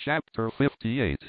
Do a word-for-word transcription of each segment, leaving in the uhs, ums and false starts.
Chapter fifty-eight.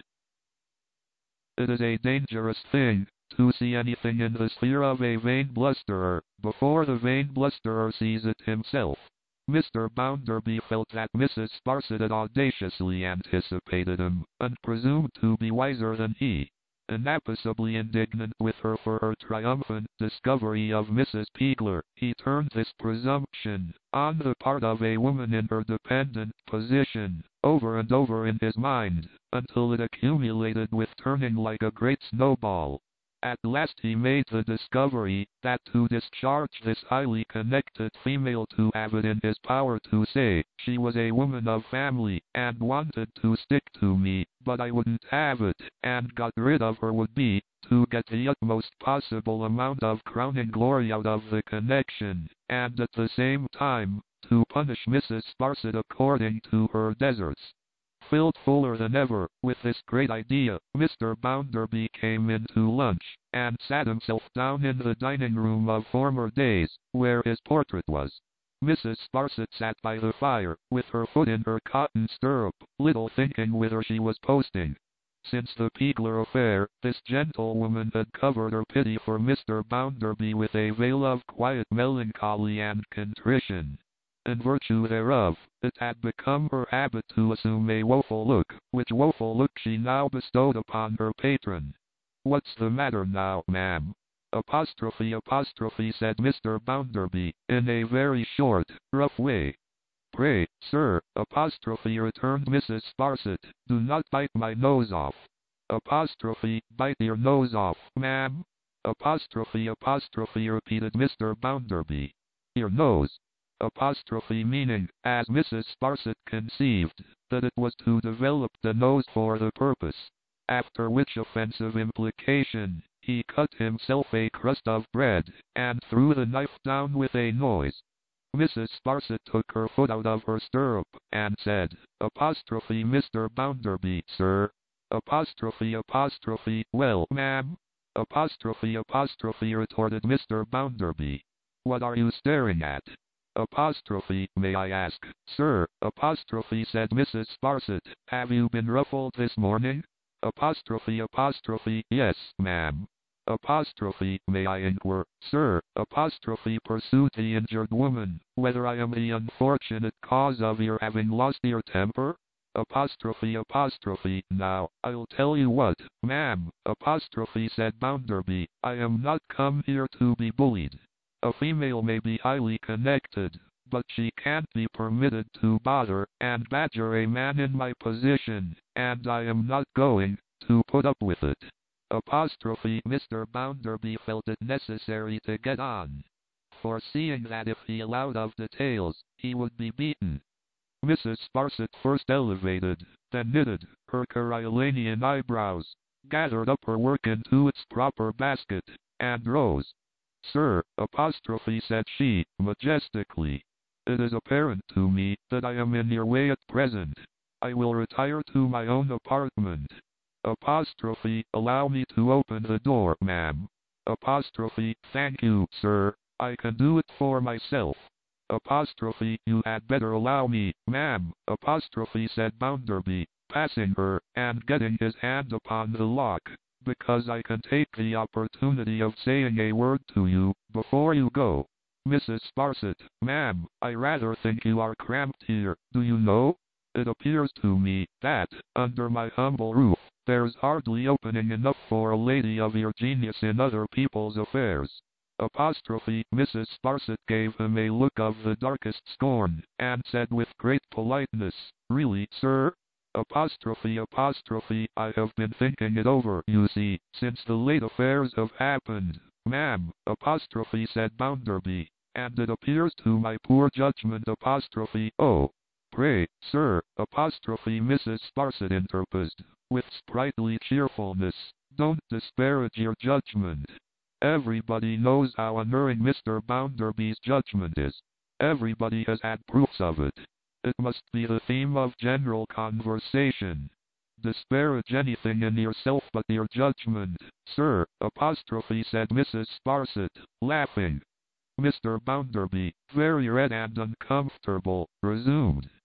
It is a dangerous thing to see anything in the sphere of a vain blusterer, before the vain blusterer sees it himself. Mister Bounderby felt that Missus Sparsit had audaciously anticipated him, and presumed to be wiser than he. Inappressibly indignant with her for her triumphant discovery of Missus Peagler, he turned this presumption, on the part of a woman in her dependent position, over and over in his mind, until it accumulated with turning like a great snowball. At last he made the discovery that to discharge this highly connected female, to have it in his power to say she was a woman of family and wanted to stick to me, but I wouldn't have it, and got rid of her, would be to get the utmost possible amount of crowning glory out of the connection, and at the same time to punish Missus Sparsit according to her deserts. Filled fuller than ever with this great idea, Mister Bounderby came in to lunch, and sat himself down in the dining room of former days, where his portrait was. Missus Sparsit sat by the fire, with her foot in her cotton stirrup, little thinking whither she was posting. Since the Peagler affair, this gentlewoman had covered her pity for Mister Bounderby with a veil of quiet melancholy and contrition. In virtue thereof, it had become her habit to assume a woeful look, which woeful look she now bestowed upon her patron. "What's the matter now, ma'am?" Apostrophe apostrophe said Mister Bounderby, in a very short, rough way. "Pray, sir," apostrophe returned Missus Sparsit, "do not bite my nose off." Apostrophe, "Bite your nose off, ma'am?" Apostrophe apostrophe repeated Mister Bounderby. "Your nose." Apostrophe, meaning, as Missus Sparsit conceived, that it was to develop the nose for the purpose. After which offensive implication, he cut himself a crust of bread, and threw the knife down with a noise. Missus Sparsit took her foot out of her stirrup, and said, apostrophe Mister Bounderby, "Sir." Apostrophe apostrophe, "Well, ma'am?" Apostrophe apostrophe retorted Mister Bounderby. "What are you staring at?" Apostrophe, "May I ask, sir," apostrophe said Missus Sparsit, "have you been ruffled this morning?" Apostrophe apostrophe, "Yes, ma'am." Apostrophe, "May I inquire, sir," apostrophe pursued the injured woman, "whether I am the unfortunate cause of your having lost your temper?" Apostrophe apostrophe, "Now, I'll tell you what, ma'am," apostrophe said Bounderby, "I am not come here to be bullied. A female may be highly connected, but she can't be permitted to bother and badger a man in my position, and I am not going to put up with it." Apostrophe Mister Bounderby felt it necessary to get on, foreseeing that if he allowed of details, he would be beaten. Missus Sparsit first elevated, then knitted, her Coriolanisian eyebrows, gathered up her work into its proper basket, and rose. "Sir," apostrophe said she, majestically, "it is apparent to me that I am in your way at present. I will retire to my own apartment." Apostrophe, "Allow me to open the door, ma'am." Apostrophe, "Thank you, sir, I can do it for myself." Apostrophe, "You had better allow me, ma'am," apostrophe said Bounderby, passing her, and getting his hand upon the lock, "because I can take the opportunity of saying a word to you, before you go." Missus Sparsit, "Ma'am, I rather think you are cramped here, do you know? It appears to me, that, under my humble roof, there's hardly opening enough for a lady of your genius in other people's affairs." Apostrophe Missus Sparsit gave him a look of the darkest scorn, and said with great politeness, "Really, sir?" Apostrophe apostrophe, "I have been thinking it over, you see, since the late affairs have happened, ma'am," apostrophe said Bounderby, "and it appears to my poor judgment apostrophe oh, pray, sir," apostrophe Missus Sparsit interposed, with sprightly cheerfulness, "don't disparage your judgment. Everybody knows how unerring Mister Bounderby's judgment is. Everybody has had proofs of it. It must be the theme of general conversation. Disparage anything in yourself but your judgment, sir," apostrophe said Missus Sparsit, laughing. Mister Bounderby, very red and uncomfortable, resumed,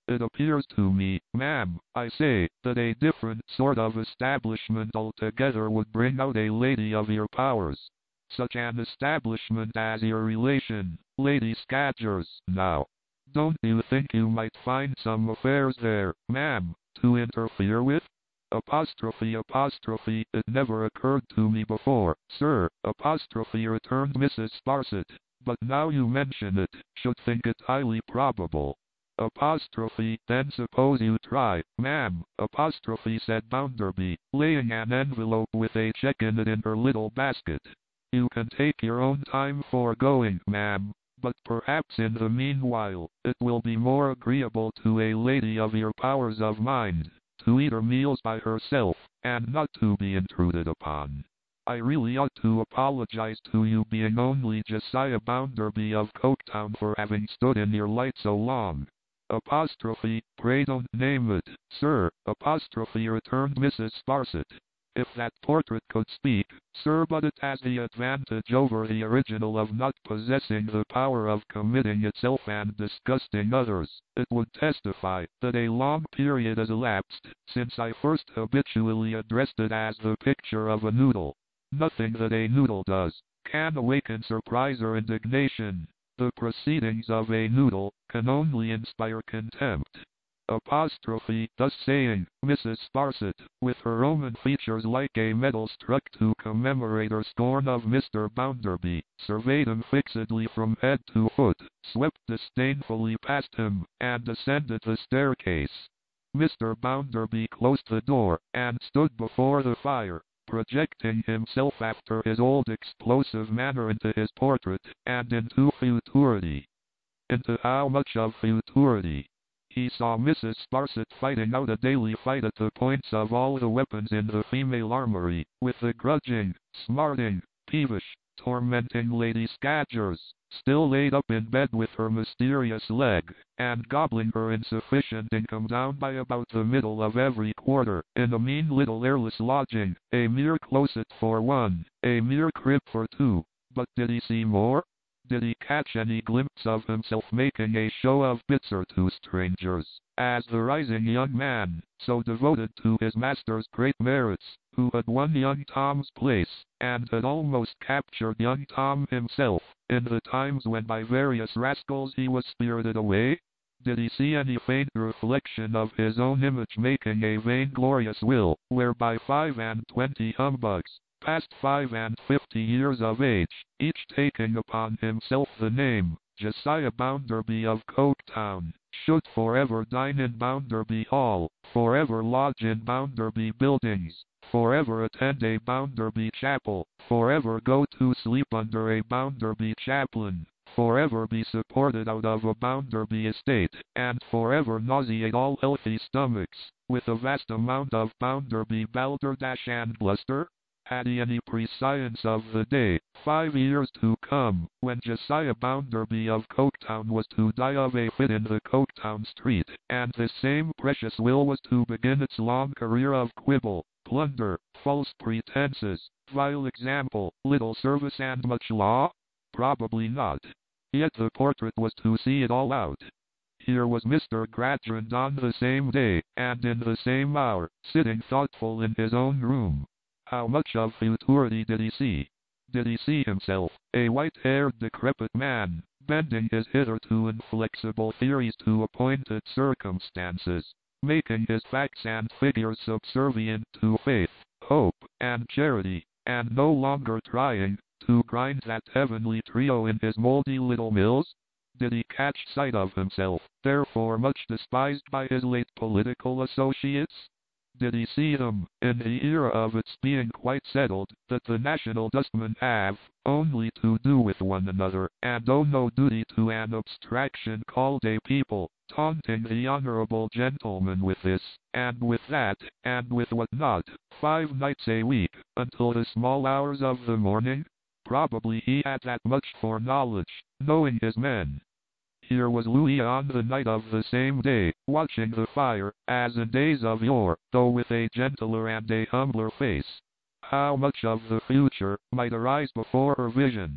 It appears to me, ma'am, I say, that a different sort of establishment altogether would bring out a lady of your powers. Such an establishment as your relation, Lady Scadgers, now. Don't you think you might find some affairs there, ma'am, to interfere with? Apostrophe apostrophe, it never occurred to me before, sir, apostrophe, returned Missus Sparsit, but now you mention it, should think it highly probable. Apostrophe, then suppose you try, ma'am, apostrophe, said Bounderby, laying an envelope with a check in it in her little basket. You can take your own time for going, ma'am, but perhaps in the meanwhile, it will be more agreeable to a lady of your powers of mind, to eat her meals by herself, and not to be intruded upon. I really ought to apologize to you, being only Josiah Bounderby of Coketown, for having stood in your light so long. Apostrophe, pray don't name it, sir, apostrophe, returned Missus Sparsit. If that portrait could speak, sir, but it has the advantage over the original of not possessing the power of committing itself and disgusting others. It would testify that a long period has elapsed since I first habitually addressed it as the picture of a noodle. Nothing that a noodle does can awaken surprise or indignation. The proceedings of a noodle can only inspire contempt. Apostrophe, thus saying, Missus Sparsit, with her Roman features like a medal struck to commemorate her scorn of Mister Bounderby, surveyed him fixedly from head to foot, swept disdainfully past him, and ascended the staircase. Mister Bounderby closed the door, and stood before the fire, projecting himself after his old explosive manner into his portrait, and into futurity. Into how much of futurity? He saw Missus Sparsit fighting out a daily fight at the points of all the weapons in the female armory, with the grudging, smarting, peevish, tormenting Lady Scadgers, still laid up in bed with her mysterious leg, and gobbling her insufficient income down by about the middle of every quarter, in a mean little airless lodging, a mere closet for one, a mere crib for two. But did he see more? Did he catch any glimpse of himself making a show of Bitzer to strangers, as the rising young man, so devoted to his master's great merits, who had won young Tom's place, and had almost captured young Tom himself, in the times when by various rascals he was spirited away? Did he see any faint reflection of his own image making a vainglorious will, whereby five and twenty humbugs, past five and fifty years of age, each taking upon himself the name, Josiah Bounderby of Coketown, should forever dine in Bounderby Hall, forever lodge in Bounderby Buildings, forever attend a Bounderby chapel, forever go to sleep under a Bounderby chaplain, forever be supported out of a Bounderby estate, and forever nauseate all healthy stomachs, with a vast amount of Bounderby balderdash and bluster? Had he any prescience of the day, five years to come, when Josiah Bounderby of Coketown was to die of a fit in the Coketown street, and this same precious will was to begin its long career of quibble, plunder, false pretenses, vile example, little service and much law? Probably not. Yet the portrait was to see it all out. Here was Mister Gradgrind on the same day, and in the same hour, sitting thoughtful in his own room. How much of futurity did he see? Did he see himself, a white-haired decrepit man, bending his hitherto inflexible theories to appointed circumstances, making his facts and figures subservient to faith, hope, and charity, and no longer trying to grind that heavenly trio in his mouldy little mills? Did he catch sight of himself, therefore much despised by his late political associates? Did he see them, in the era of its being quite settled, that the national dustmen have only to do with one another, and owe no duty to an abstraction called a people, taunting the honorable gentleman with this, and with that, and with what not, five nights a week, until the small hours of the morning? Probably he had that much foreknowledge, knowing his men. Here was Louis on the night of the same day, watching the fire, as in days of yore, though with a gentler and a humbler face. How much of the future might arise before her vision?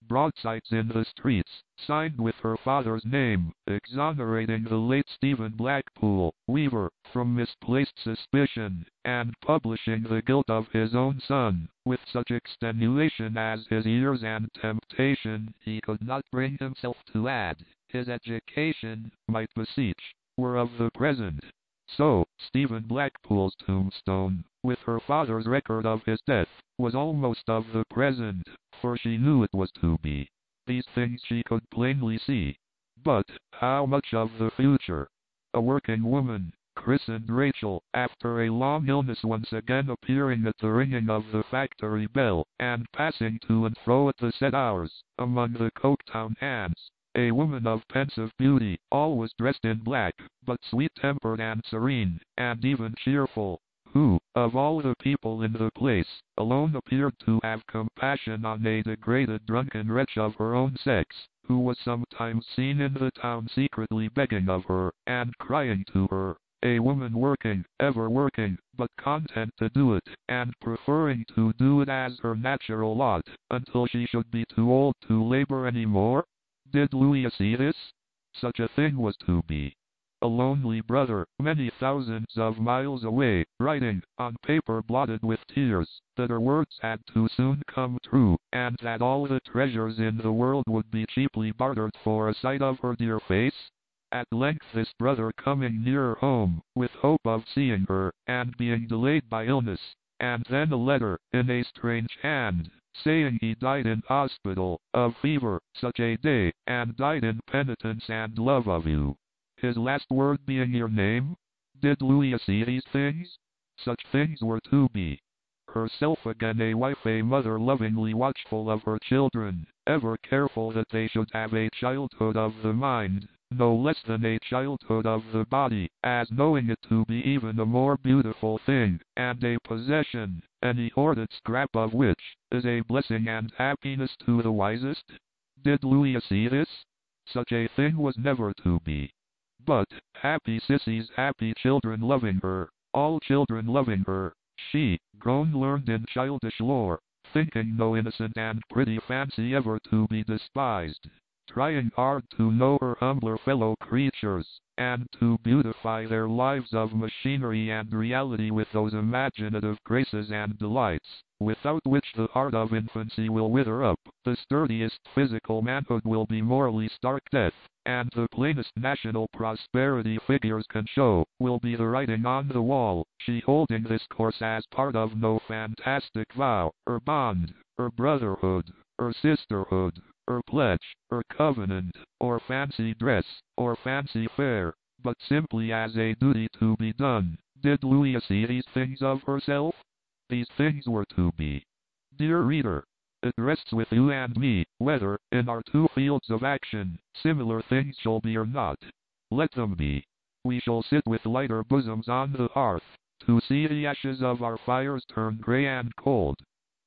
broadsides in the streets, signed with her father's name, exonerating the late Stephen Blackpool, weaver, from misplaced suspicion, and publishing the guilt of his own son, with such extenuation as his years and temptation he could not bring himself to add, his education might beseech, were of the present. So, Stephen Blackpool's tombstone, with her father's record of his death, was almost of the present, for she knew it was to be. These things she could plainly see. But, how much of the future? A working woman, christened Rachel, after a long illness once again appearing at the ringing of the factory bell, and passing to and fro at the set hours, among the Coketown hands. A woman of pensive beauty, always dressed in black, but sweet-tempered and serene, and even cheerful, who, of all the people in the place, alone appeared to have compassion on a degraded drunken wretch of her own sex, who was sometimes seen in the town secretly begging of her, and crying to her. A woman working, ever working, but content to do it, and preferring to do it as her natural lot, until she should be too old to labor any more? Did Louis see this? Such a thing was to be. A lonely brother, many thousands of miles away, writing, on paper blotted with tears, that her words had too soon come true, and that all the treasures in the world would be cheaply bartered for a sight of her dear face? At length this brother coming nearer home, with hope of seeing her, and being delayed by illness, and then a letter, in a strange hand, saying he died in hospital, of fever, such a day, and died in penitence and love of you. His last word being your name? Did Louis see these things? Such things were to be. Herself again a wife, a mother lovingly watchful of her children, ever careful that they should have a childhood of the mind, no less than a childhood of the body, as knowing it to be even a more beautiful thing, and a possession, any hoarded scrap of which, is a blessing and happiness to the wisest? Did Louis see this? Such a thing was never to be. But, happy Sissy's happy children loving her, all children loving her, she, grown learned in childish lore, thinking no innocent and pretty fancy ever to be despised, trying hard to know her humbler fellow creatures, and to beautify their lives of machinery and reality with those imaginative graces and delights, without which the heart of infancy will wither up, the sturdiest physical manhood will be morally stark death, and the plainest national prosperity figures can show, will be the writing on the wall, she holding this course as part of no fantastic vow, or bond, or brotherhood, or sisterhood, or pledge, or covenant, or fancy dress, or fancy fare, but simply as a duty to be done. Did Louis see these things of herself? These things were to be. Dear reader, it rests with you and me, whether, in our two fields of action, similar things shall be or not. Let them be. We shall sit with lighter bosoms on the hearth, to see the ashes of our fires turn grey and cold.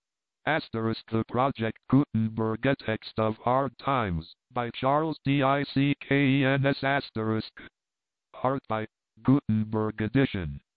Asterisk the Project Gutenberg, a text of Hard Times, by Charles Dickens asterisk. Art by Gutenberg edition.